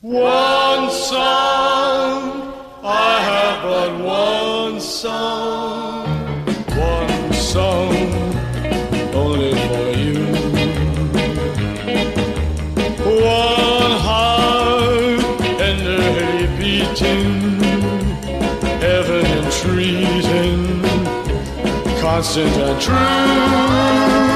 One song, I have but one song, only for you. One heart, tenderly beating, heaven entreating, constant and true.